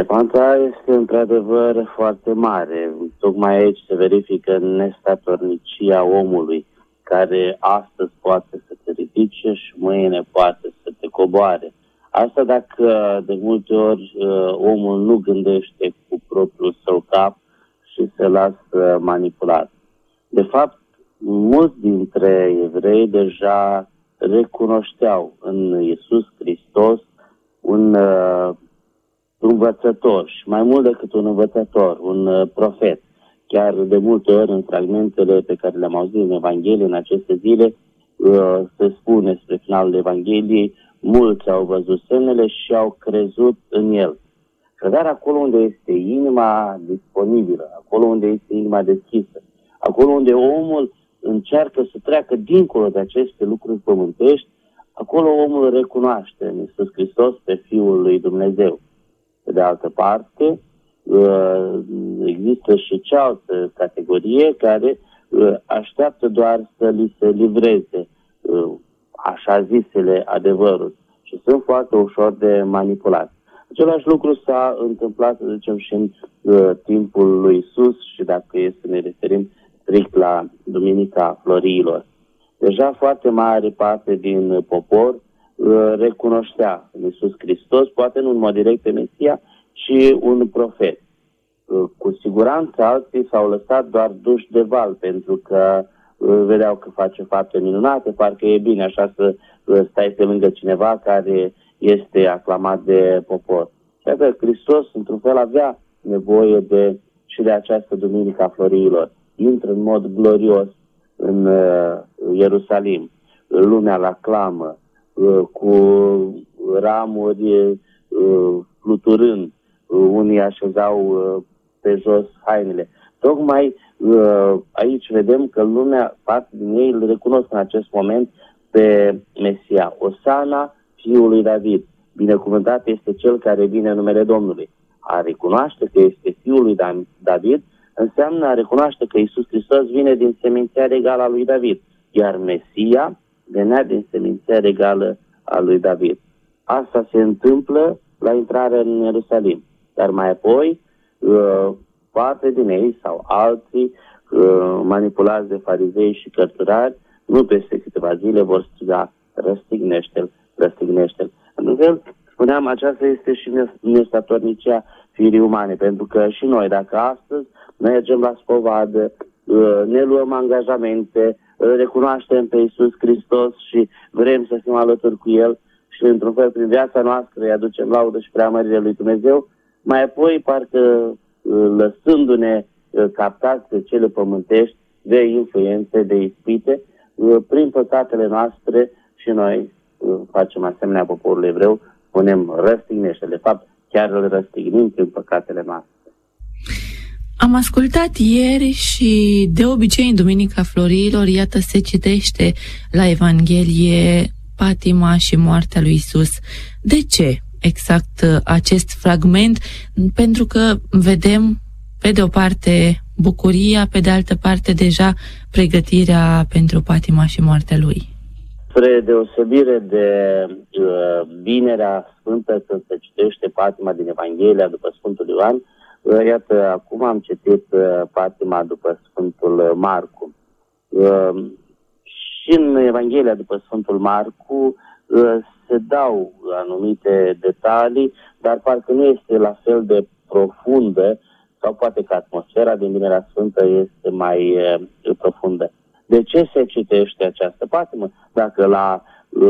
Discrepanța este într-adevăr foarte mare. Tocmai aici se verifică nestatornicia omului, care astăzi poate să te ridice și mâine poate să te coboare. Asta dacă de multe ori omul nu gândește cu propriul său cap și se lasă manipulat. De fapt, mulți dintre evrei deja recunoșteau în Iisus Hristos un învățător și mai mult decât un învățător, un profet. Chiar de multe ori în fragmentele pe care le-am auzit în Evanghelie în aceste zile se spune spre finalul Evangheliei, mulți au văzut semnele și au crezut în el. Dar acolo unde este inima disponibilă, acolo unde este inima deschisă, acolo unde omul încearcă să treacă dincolo de aceste lucruri pământești, acolo omul recunoaște în Iisus Hristos pe Fiul lui Dumnezeu. Pe de altă parte, există și cealaltă categorie care așteaptă doar să li se livreze așa zisele adevăruri și sunt foarte ușor de manipulat. Același lucru s-a întâmplat, să zicem, și în timpul lui Iisus și dacă e să ne referim strict la Duminica Florilor. Deja foarte mare parte din popor recunoștea în Iisus Hristos, poate nu în mod direct pe Mesia, ci un profet. Cu siguranță alții s-au lăsat doar duși de val, pentru că vedeau că face fapte minunate, parcă e bine așa să stai pe lângă cineva care este aclamat de popor. Chiar că Hristos, într-un fel, avea nevoie și de această Duminica Florilor. Intră în mod glorios în Ierusalim. Lumea l-aclamă cu ramuri fluturând. Unii așezau pe jos hainele. Tocmai aici vedem că lumea, parte din ei, îl recunosc în acest moment pe Mesia. Osana, Fiul lui David. Binecuvântat este cel care vine în numele Domnului. A recunoaște că este Fiul lui David înseamnă a recunoaște că Iisus Hristos vine din seminția regală a lui David, iar Mesia venea din seminția regală a lui David. Asta se întâmplă la intrarea în Ierusalim. Dar mai apoi, parte din ei sau alții, manipulați de farizei și cărturari, nu peste câteva zile vor striga, răstignește-l, răstignește-l. În fel, spuneam, aceasta este și nestatornicia firii umane, pentru că și noi, dacă astăzi mergem la spovadă, ne luăm angajamente, recunoaștem pe Iisus Hristos și vrem să fim alături cu El și, într-un fel, prin viața noastră îi aducem laudă și preamărire lui Dumnezeu, mai apoi, parcă lăsându-ne captați de cele pământești, de influențe, de ispite, prin păcatele noastre și noi facem asemenea poporul evreu, spunem răstignește. De fapt, chiar îl răstignim prin păcatele noastre. Am ascultat ieri și de obicei în Duminica Florilor, iată, se citește la Evanghelie patima și moartea lui Iisus. De ce exact acest fragment? Pentru că vedem, pe de o parte, bucuria, pe de altă parte, deja pregătirea pentru patima și moartea lui. Spre deosebire de vinerea sfântă, când se citește patima din Evanghelia după Sfântul Ioan, iată, acum am citit patima după Sfântul Marcu. Și în Evanghelia după Sfântul Marcu se dau anumite detalii, dar parcă nu este la fel de profundă, sau poate că atmosfera din Vinerea Sfântă este mai profundă. De ce se citește această patimă? Dacă la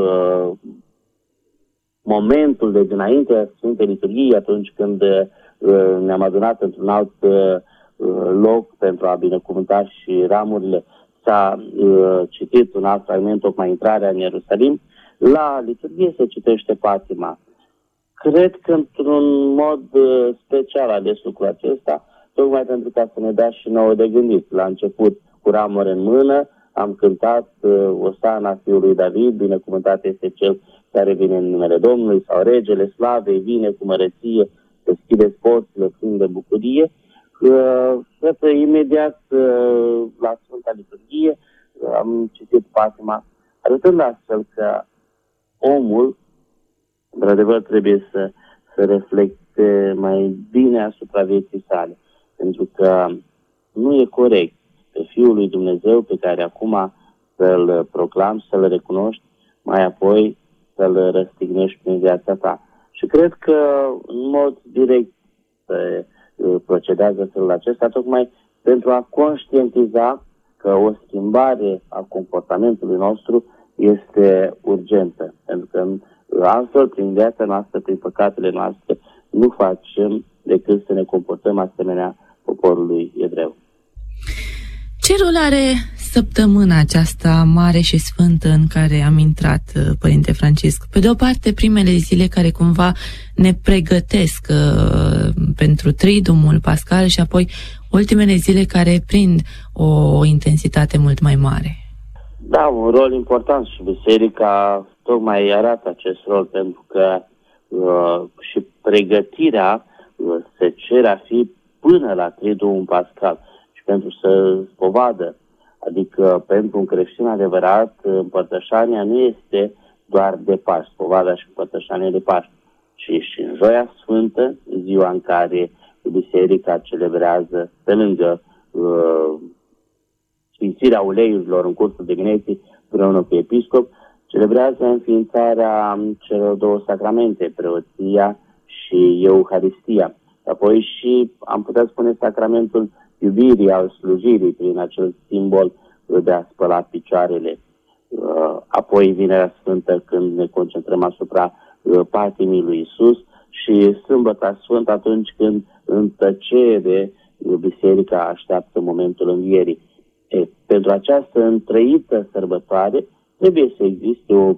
momentul de dinainte Sfintei Liturghii, atunci când ne-am adunat într-un alt loc pentru a binecuvânta și ramurile, s-a citit un alt fragment, tocmai intrarea în Ierusalim, la liturghie se citește patima. Cred că într-un mod special ales lucrul acesta, tocmai pentru ca să ne dea și nouă de gândit. La început, cu ramuri în mână, am cântat Osana Fiului David, binecuvântat este cel care vine în numele Domnului, sau Regele Slavei vine cu măreție, deschide porțile plin de bucurie. Cred că imediat la Sfânta Liturghie am citit patima, arătând astfel că omul, într-adevăr, trebuie să gândește mai bine asupra vieții sale. Pentru că nu e corect pe Fiul lui Dumnezeu pe care acum să-L proclami, să-L recunoști, mai apoi să-L răstignești prin viața ta. Și cred că în mod direct se procedează felul acesta, tocmai pentru a conștientiza că o schimbare a comportamentului nostru este urgentă. Pentru că altfel, prin viața noastră, prin păcatele noastre, nu facem decât să ne comportăm asemenea poporului evreu. Ce rol are săptămâna aceasta mare și sfântă în care am intrat, Părinte Francisc? Pe de o parte, primele zile care cumva ne pregătesc pentru Triduumul Pascal și apoi ultimele zile care prind o intensitate mult mai mare. Da, un rol important și biserica tocmai arată acest rol, pentru că și pregătirea se cere a fi până la Triduumul Pascal și pentru să spovadă. Adică pentru un creștin adevărat, împărtășania nu este doar de Paști, spovada și împărtășania de Paști, ci și în Joia Sfântă, ziua în care biserica celebrează, pe lângă sfințirea uleiurilor în cursul dimineții, împreună cu episcop, celebrează înființarea celor două sacramente, preoția și Euharistia. Apoi și, am putea spune, sacramentul iubirii, al slujirii, prin acel simbol de a spăla picioarele. Apoi Vinerea Sfântă, când ne concentrăm asupra patimii lui Iisus, și Sâmbăta Sfântă, atunci când în tăcere biserica așteaptă momentul învierii. Pentru această întrăită sărbătoare trebuie să existe o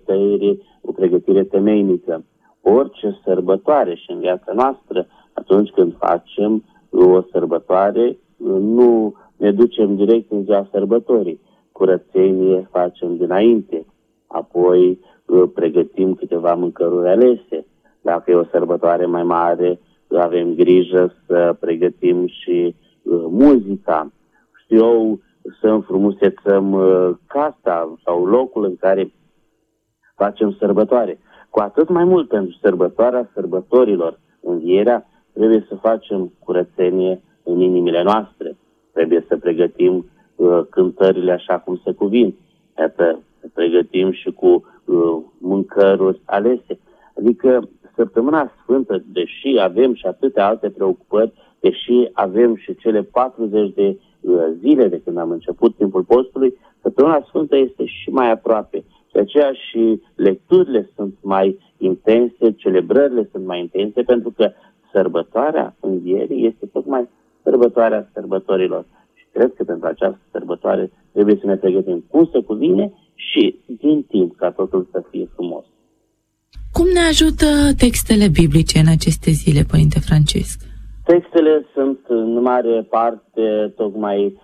pregătire temeinică. Orice sărbătoare și în viața noastră, atunci când facem o sărbătoare, nu ne ducem direct în ziua sărbătorii. Curățenie facem dinainte, apoi pregătim câteva mâncăruri alese. Dacă e o sărbătoare mai mare, avem grijă să pregătim și muzica. Știu eu, să înfrumusețăm casa sau locul în care facem sărbătoare. Cu atât mai mult pentru sărbătoarea sărbătorilor, învierea, trebuie să facem curățenie în inimile noastre. Trebuie să pregătim cântările așa cum se cuvin. Iată, să pregătim și cu mâncăruri alese. Adică Săptămâna Sfântă, deși avem și atâtea alte preocupări, deși avem și cele 40 de zile de când am început timpul postului, Săptămâna Sfântă este și mai aproape. De aceea și lecturile sunt mai intense, celebrările sunt mai intense, pentru că sărbătoarea învierii este tocmai sărbătoarea sărbătorilor. Și cred că pentru această sărbătoare trebuie să ne pregătim cum se cuvine și din timp ca totul să fie frumos. Cum ne ajută textele biblice în aceste zile, Părinte Francisc? Textele sunt în mare parte tocmai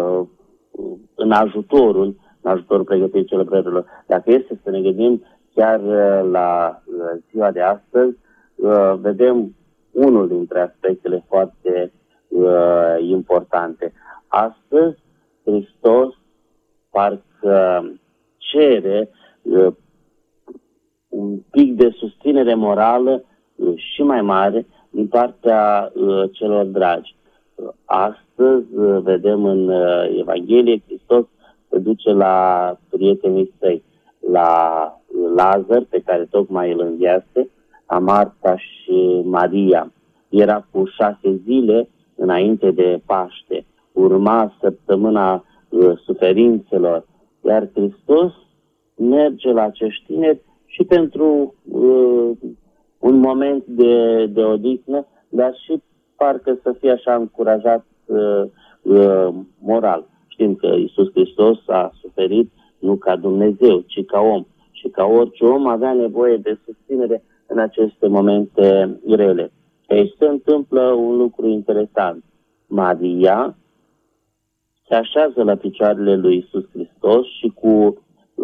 în ajutorul pregătirii celebrărilor. Dacă este să ne gândim chiar la ziua de astăzi, vedem unul dintre aspectele foarte importante. Astăzi, Hristos parcă cere un pic de susținere morală și mai mare din partea celor dragi. Astăzi vedem în Evanghelie Hristos se duce la prietenii săi, la Lazar, pe care tocmai îl înviase, la Marta și Maria. Era cu 6 zile înainte de Paște. Urma săptămâna suferințelor, iar Hristos merge la acești tineri și pentru un moment de odihnă, dar și parcă să fie așa încurajat moral. Știm că Iisus Hristos a suferit nu ca Dumnezeu, ci ca om. Și ca orice om avea nevoie de susținere în aceste momente grele. Aici se întâmplă un lucru interesant. Maria se așează la picioarele lui Iisus Hristos și cu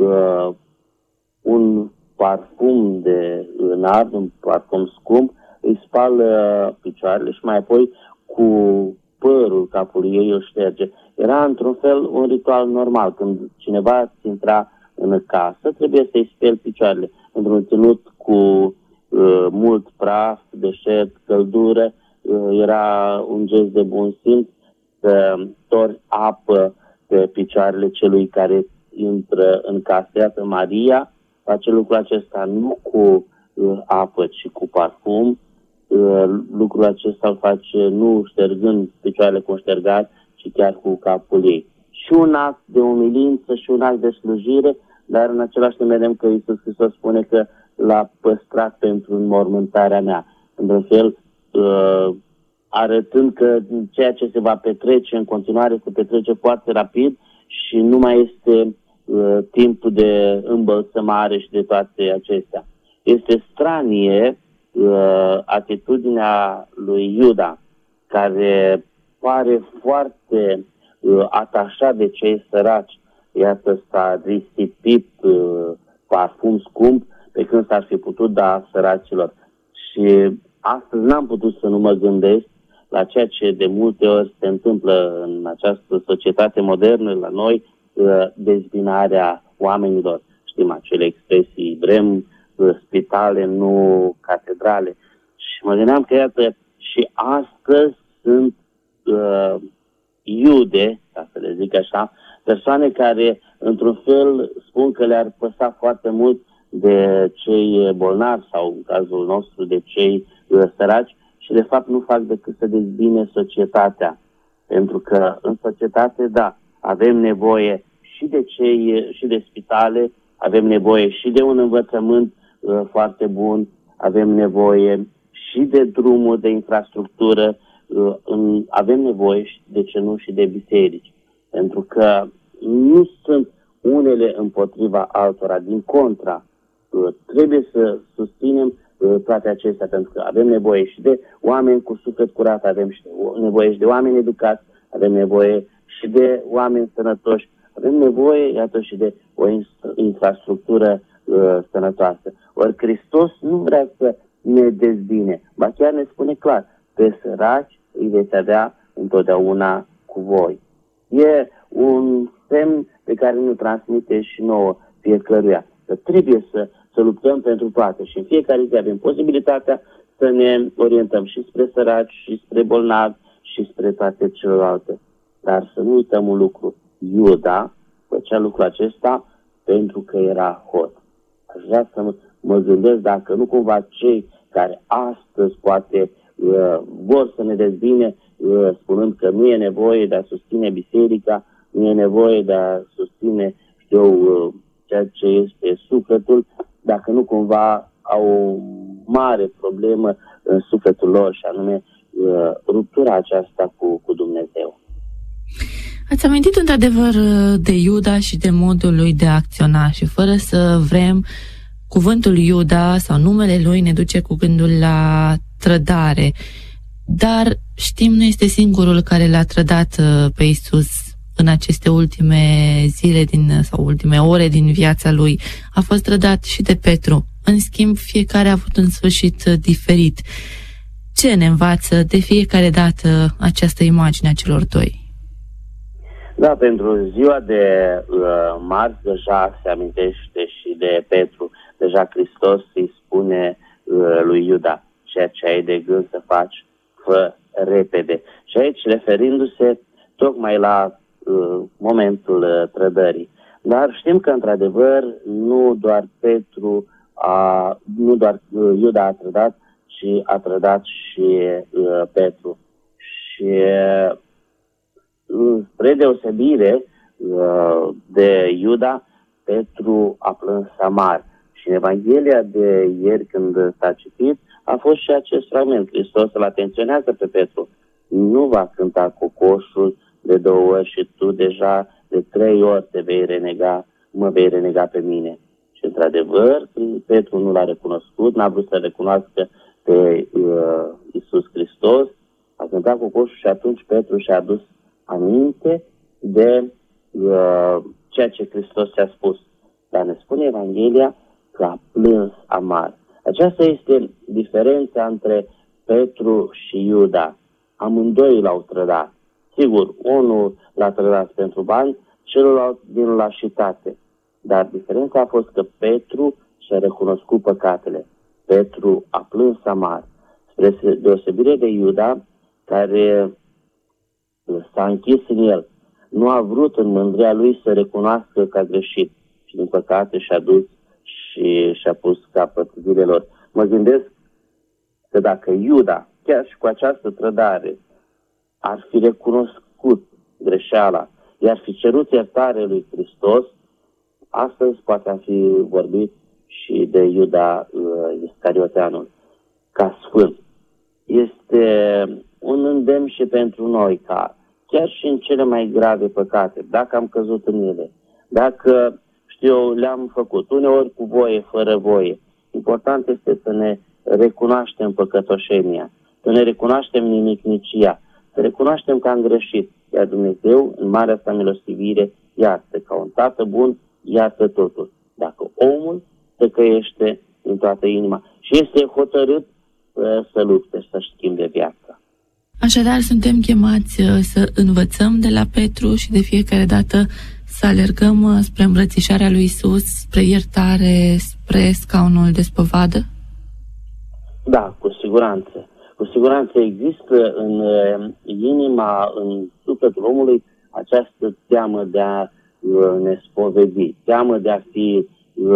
un parfum de nard, un parfum scump, îi spală picioarele și mai apoi cu părul capului ei îl șterge. Era într-un fel un ritual normal. Când cineva intra în casă, trebuie să-i speli picioarele. Într-un ținut cu mult praf, deșert, căldură, era un gest de bun simț să torci apă pe picioarele celui care intră în casă. Iată, Maria face lucrul acesta nu cu apă, ci cu parfum. Lucrul acesta îl face nu ștergând picioarele cu un ștergar, ci chiar cu capul ei. Și un act de umilință și un act de slujire, dar în același timp vedem că Iisus Hristos spune că l-a păstrat pentru înmormântarea mea. Într-un fel, arătând că ceea ce se va petrece în continuare se petrece foarte rapid și nu mai este timpul de îmbălsămare și de toate acestea. Este stranie atitudinea lui Iuda, care pare foarte atașat de cei săraci. Iată, s-a risipit parfum scump pe când s-ar fi putut da săracilor. Și astăzi n-am putut să nu mă gândesc la ceea ce de multe ori se întâmplă în această societate modernă, la noi, dezbinarea oamenilor. Știm acele expresii, vrem spitale, nu catedrale. Și mă gândeam că, iată, și astăzi sunt iude, ca să le zic așa, persoane care, într-un fel, spun că le-ar păsa foarte mult de cei bolnavi sau, în cazul nostru, de cei săraci și, de fapt, nu fac decât să dezbine societatea. Pentru că, în societate, da, avem nevoie și de spitale, avem nevoie și de un învățământ foarte bun, avem nevoie și de drumuri, de infrastructură, avem nevoie, de ce nu, și de biserici. Pentru că nu sunt unele împotriva altora, din contra. Trebuie să susținem toate acestea, pentru că avem nevoie și de oameni cu suflet curat, avem nevoie și de oameni educați, avem nevoie și de oameni sănătoși, avem nevoie, iată, și de o infrastructură sănătoasă. Ori Hristos nu vrea să ne dezbine, ba chiar ne spune clar, pe săraci îi veți avea întotdeauna cu voi. E un semn pe care ne transmite și nouă fiecăruia, că trebuie să luptăm pentru toate și în fiecare zi avem posibilitatea să ne orientăm și spre săraci, și spre bolnavi, și spre toate celelalte. Dar să nu uităm un lucru. Iuda făcea lucrul acesta pentru că era hot. Aș vrea să mă gândesc dacă nu cumva cei care astăzi poate vor să ne dezbine, spunând că nu e nevoie de a susține biserica, nu e nevoie de a susține, ceea ce este sufletul, dacă nu cumva au o mare problemă în sufletul lor, și anume ruptura aceasta cu Dumnezeu. Ați amintit într-adevăr de Iuda și de modul lui de a acționa și fără să vrem, cuvântul Iuda sau numele lui ne duce cu gândul la trădare. Dar știm, nu este singurul care l-a trădat pe Iisus în aceste ultime zile sau ultime ore din viața lui. A fost trădat și de Petru. În schimb, fiecare a avut un sfârșit diferit. Ce ne învață de fiecare dată această imagine a celor doi? Da, pentru ziua de marți deja se amintește și de Petru. Deja Hristos îi spune lui Iuda, ceea ce ai de gând să faci, fă repede. Și aici referindu-se tocmai la momentul trădării. Dar știm că, într-adevăr, nu doar Iuda a trădat, ci a trădat și Petru. Și spre deosebire de Iuda, Petru a plâns amar. Și în Evanghelia de ieri, când s-a citit, a fost și acest fragment. Hristos îl atenționează pe Petru. Nu va cânta cocoșul de 2 ori și tu deja de 3 ori mă vei renega pe mine. Și într-adevăr, Petru nu l-a recunoscut, n-a vrut să recunoască pe Iisus Hristos, a cântat cocoșul și atunci Petru și-a adus aminte de ceea ce Hristos i-a spus. Dar ne spune Evanghelia că a plâns amar. Aceasta este diferența între Petru și Iuda. Amândoi l-au trădat. Sigur, unul l-a trădat pentru bani, celălalt din lașitate. Dar diferența a fost că Petru și-a recunoscut păcatele. Petru a plâns amar, spre deosebire de Iuda, care s-a închis în el. Nu a vrut în mândria lui să recunoască că a greșit și din păcate și-a dus și și-a pus capăt zilelor. Mă gândesc că dacă Iuda, chiar și cu această trădare, ar fi recunoscut greșeala, i-ar fi cerut iertare lui Hristos, astăzi poate a fi vorbit și de Iuda Iscarioteanul ca sfânt. Este un îndemn și pentru noi ca chiar și în cele mai grave păcate, dacă am căzut în ele, dacă, le-am făcut, uneori cu voie, fără voie, important este să ne recunoaștem păcătoșenia, să ne recunoaștem nimicnicia, să recunoaștem că am greșit, iar Dumnezeu, în marea sa milostivire, iartă, ca un tată bun, iartă totul. Dacă omul se căiește în toată inima și este hotărât să lupte și să-și schimbe viața. Așadar, suntem chemați să învățăm de la Petru și de fiecare dată să alergăm spre îmbrățișarea lui Isus, spre iertare, spre scaunul de spovadă? Da, cu siguranță. Cu siguranță există în inima, în sufletul omului, această teamă de a ne spovedi, teamă de a fi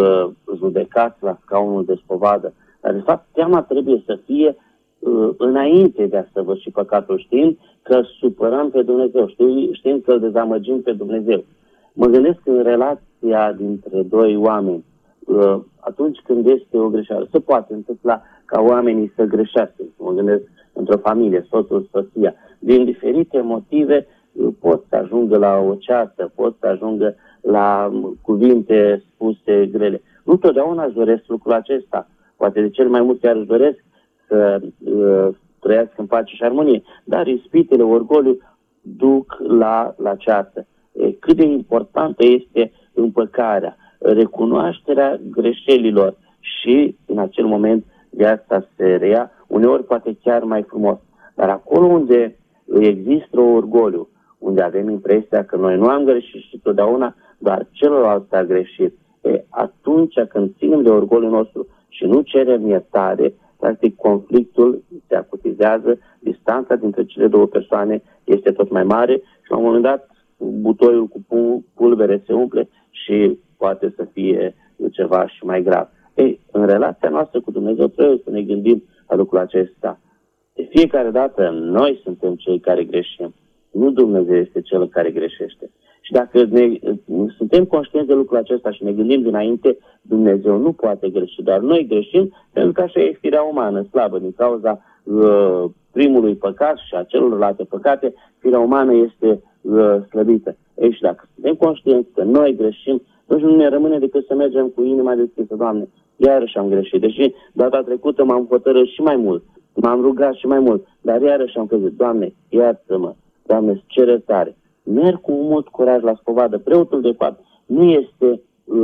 judecați la scaunul de spovadă. Dar, de fapt, teama trebuie să fie înainte de a săvârși păcatul, știind că supărăm pe Dumnezeu, știind că îl dezamăgim pe Dumnezeu. Mă gândesc în relația dintre doi oameni, atunci când este o greșeală, se poate întâmpla ca oamenii să greșească. Mă gândesc într-o familie, soțul, soția, din diferite motive pot să ajungă la o ceartă, pot să ajungă la cuvinte spuse grele. Nu totdeauna își doresc lucrul acesta. Poate de cel mai mult chiar își doresc să trăiască în pace și armonie. Dar ispitele, orgoliu duc la ceartă. Cât de importantă este împăcarea, recunoașterea greșelilor și în acel moment viața se reia, uneori poate chiar mai frumos. Dar acolo unde există orgoliu, unde avem impresia că noi nu am greșit și totdeauna, dar celălalt a greșit, atunci când ținem de orgoliul nostru și nu cerem iertare, practic conflictul se acutizează, distanța dintre cele două persoane este tot mai mare și la un moment dat butoiul cu pulbere se umple și poate să fie ceva și mai grav. În relația noastră cu Dumnezeu trebuie să ne gândim la lucrul acesta. De fiecare dată noi suntem cei care greșim, nu Dumnezeu este cel care greșește. Și dacă suntem conștienți de lucrul acesta și ne gândim dinainte, Dumnezeu nu poate greși, dar noi greșim pentru că așa e firea umană, slabă, din cauza primului păcat și a celorlalte păcate, firea umană este slăbită. Și dacă suntem conștienți că noi greșim, atunci nu ne rămâne decât să mergem cu inima deschisă. Doamne, iarăși am greșit. Deși data trecută m-am hotărât și mai mult, m-am rugat și mai mult, dar iarăși am crezut. Doamne, iartă-mă, Doamne, îți cer iertare. Merg cu mult curaj la spovadă. Preotul, de fapt, nu este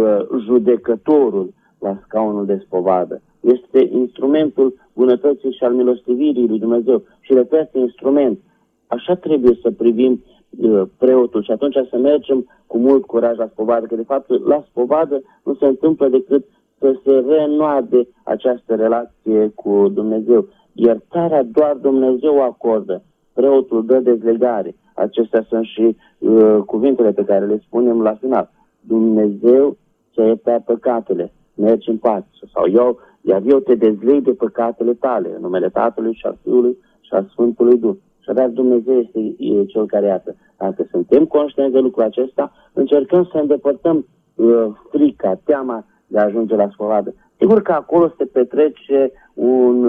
judecătorul la scaunul de spovadă. Este instrumentul bunătății și al milostivirii lui Dumnezeu. Și repet, instrument. Așa trebuie să privim preotul și atunci să mergem cu mult curaj la spovadă, că de fapt la spovadă nu se întâmplă decât să se reînnoade această relație cu Dumnezeu. Iertarea doar Dumnezeu o acordă. Preotul dă dezlegare. Acestea sunt și cuvintele pe care le spunem la final. Dumnezeu ți-a iertat păcatele, mergi în pace. Sau iar eu te dezleg de păcatele tale, în numele Tatălui și al Fiului și al Sfântului Duh. Și abia Dumnezeu este cel care iartă. Dacă suntem conștienți de lucrul acesta, încercăm să îndepărtăm frica, teama de a ajunge la spovadă. Sigur că acolo se petrece un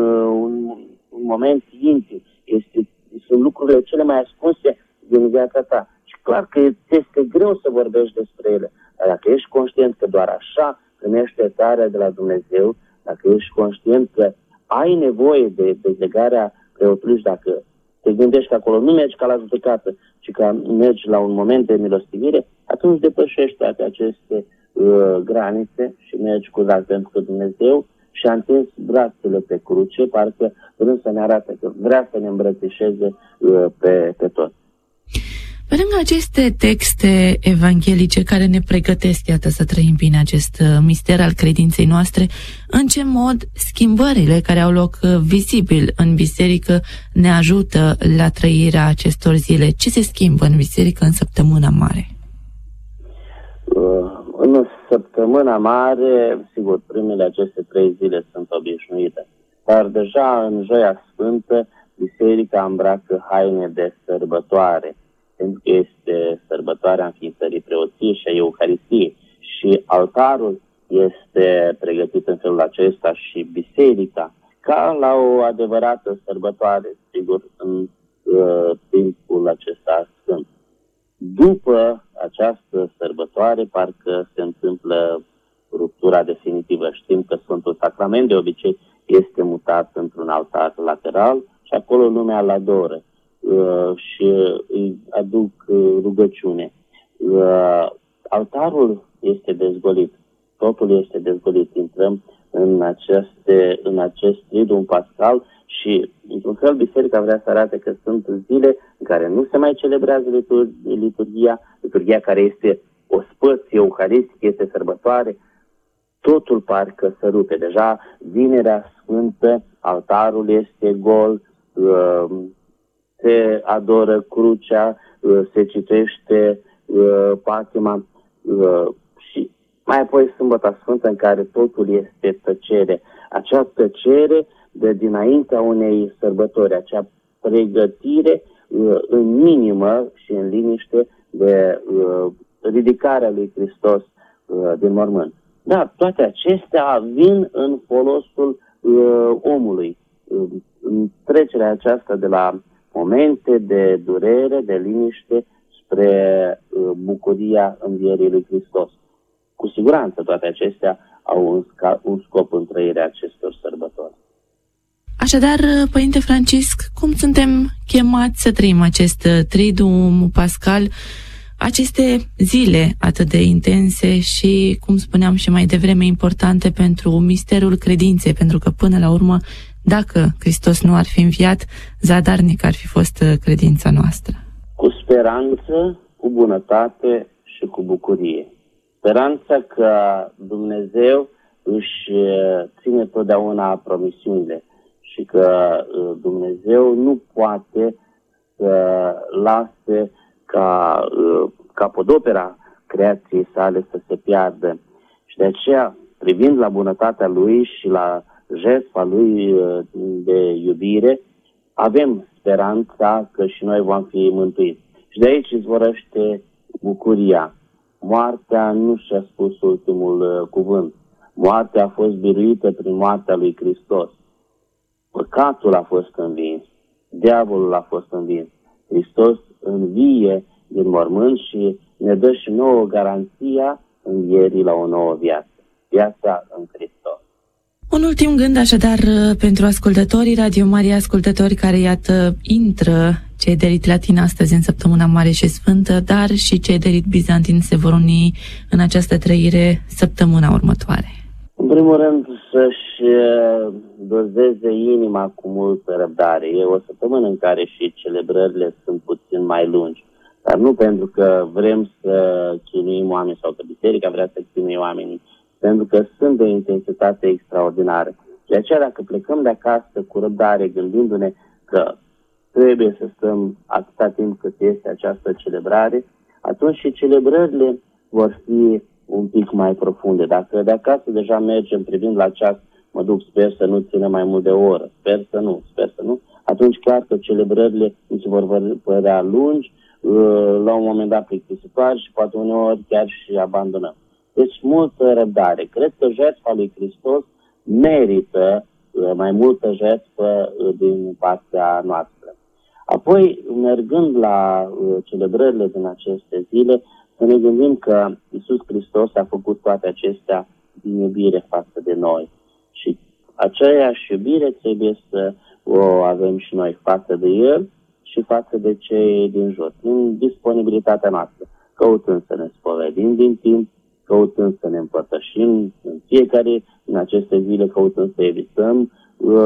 moment intim. Sunt lucrurile cele mai ascunse din viața ta. Și clar că este greu să vorbești despre ele. Dar dacă ești conștient că doar așa primești iertarea de la Dumnezeu, dacă ești conștient că ai nevoie de dezlegarea preotului și dacă te gândești că acolo nu mergi ca la judecată, ci că mergi la un moment de milostivire, atunci depășești toate aceste granițe și mergi cu drag, pentru că Dumnezeu și-a întins brațele pe cruce, parcă vrând să ne arate că vrea să ne îmbrățișeze pe tot. Pe lângă aceste texte evanghelice care ne pregătesc, iată, să trăim bine acest mister al credinței noastre, în ce mod schimbările care au loc vizibil în biserică ne ajută la trăirea acestor zile? Ce se schimbă în biserică în Săptămâna Mare? În Săptămâna Mare, sigur, primele aceste 3 zile sunt obișnuite, dar deja în Joia Sfântă, biserica îmbracă haine de sărbătoare, pentru că este sărbătoarea înființării preoției și a Euharistiei și altarul este pregătit în felul acesta și biserica, ca la o adevărată sărbătoare, sigur, în timpul acesta sfânt. După această sărbătoare, parcă se întâmplă ruptura definitivă. Știm că Sfântul Sacrament de obicei este mutat într-un altar lateral și acolo lumea îl adoră și îi aduc rugăciune. Altarul este dezgolit, totul este dezgolit. Intrăm în acest Triduum Pascal și, într-un fel, biserica vrea să arate că sunt zile în care nu se mai celebrează liturghia care este o spăț euharistic, este sărbătoare, totul parcă se rupe. Deja Vinerea Sfântă, altarul este gol, se adoră crucea, se citește patima și mai apoi Sâmbăta Sfântă în care totul este tăcere. Acea tăcere de dinaintea unei sărbători, acea pregătire în minimă și în liniște de ridicarea lui Hristos din mormânt. Da, toate acestea vin în folosul omului. În trecerea aceasta de la momente de durere, de liniște, spre bucuria învierii lui Hristos. Cu siguranță toate acestea au un scop în trăirea acestor sărbători. Așadar, Părinte Francisc, cum suntem chemați să trăim acest Triduum Pascal, aceste zile atât de intense și, cum spuneam și mai devreme, importante pentru misterul credinței, pentru că, până la urmă, dacă Hristos nu ar fi înviat, zadarnic ar fi fost credința noastră. Cu speranță, cu bunătate și cu bucurie. Speranța că Dumnezeu își ține totdeauna promisiunile și că Dumnezeu nu poate să lase ca capodopera creației sale să se piardă. Și de aceea, privind la bunătatea Lui și la jertfa Lui de iubire, avem speranța că și noi vom fi mântuiți. Și de aici izvorăște bucuria. Moartea nu și-a spus ultimul cuvânt. Moartea a fost biruită prin moartea lui Hristos. Păcatul a fost învins. Diavolul a fost învins. Hristos învie din mormânt și ne dă și nouă garanția învierii la o nouă viață. Viața în Hristos. Un ultim gând, așadar, pentru ascultătorii Radio Maria, ascultători care, iată, intră, cei de rit latin astăzi în Săptămâna Mare și Sfântă, dar și cei de rit bizantin se vor uni în această trăire săptămâna următoare. În primul rând, să-și dozeze inima cu multă răbdare. E o săptămână în care și celebrările sunt puțin mai lungi, dar nu pentru că vrem să chinuim oameni sau că biserica vrea să chinuie oamenii, pentru că sunt de intensitate extraordinară. De aceea, dacă plecăm de acasă cu răbdare, gândindu-ne că trebuie să stăm atâta timp cât este această celebrare, atunci și celebrările vor fi un pic mai profunde. Dacă de acasă deja mergem privind la ceas, mă duc, sper să nu țină mai mult de o oră, sper să nu, atunci clar că celebrările nu se vor părea lungi, la un moment dat plictisitoare și poate uneori chiar și abandonăm. Deci multă răbdare. Cred că jertfa lui Hristos merită mai multă jertfă din partea noastră. Apoi, mergând la celebrările din aceste zile, să ne gândim că Iisus Hristos a făcut toate acestea din iubire față de noi. Și aceeași iubire trebuie să o avem și noi față de El și față de cei din jur, în disponibilitatea noastră, căutând să ne spovedim din timp, căutând să ne împărtășim în fiecare, în aceste zile, căutând să evităm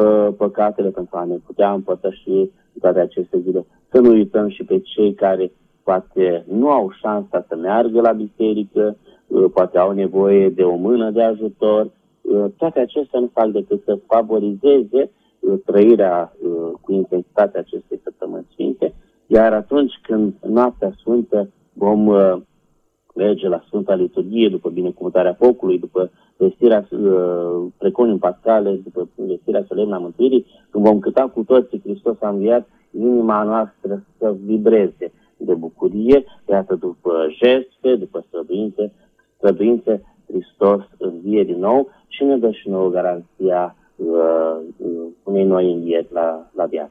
păcatele pentru a ne putea împărtăși în toate aceste zile. Să nu uităm și pe cei care poate nu au șansa să meargă la biserică, poate au nevoie de o mână de ajutor. Toate acestea nu fac decât să favorizeze trăirea cu intensitate acestei săptămâni sfinte, iar atunci când noaptea sfântă vom merge la Sfânta Liturghie, după binecuvântarea focului, după vestirea preconium pascale, după vestirea solemnă a Mântuirii, când vom cânta cu toții Hristos a înviat, inima noastră să vibreze de bucurie, iată după jertfe, după străduințe, Hristos învie din nou și ne dă și nouă garanția unei noi învieri la viață.